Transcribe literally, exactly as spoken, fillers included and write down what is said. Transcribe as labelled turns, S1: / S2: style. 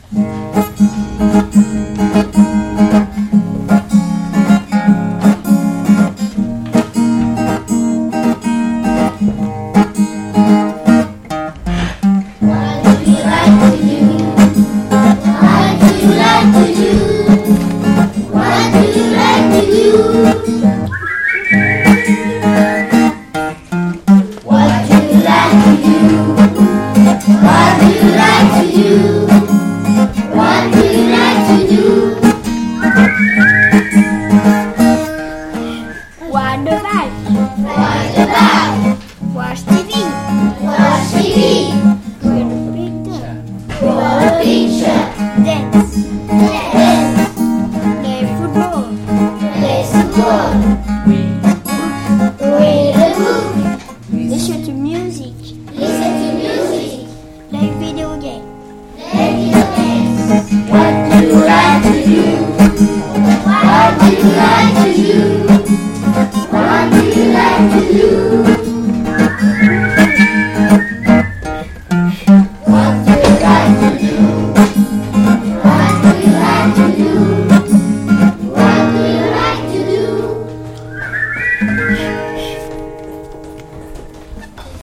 S1: Watch T V.
S2: Watch T V.
S1: Read a picture.
S2: Draw a picture.
S1: Dance.
S2: Dance.
S1: Play football.
S2: Play football. Read a book.
S1: Listen to music.
S2: Listen to music.
S1: Play video game.
S2: Play video games. What do you like to do? What do you like to do?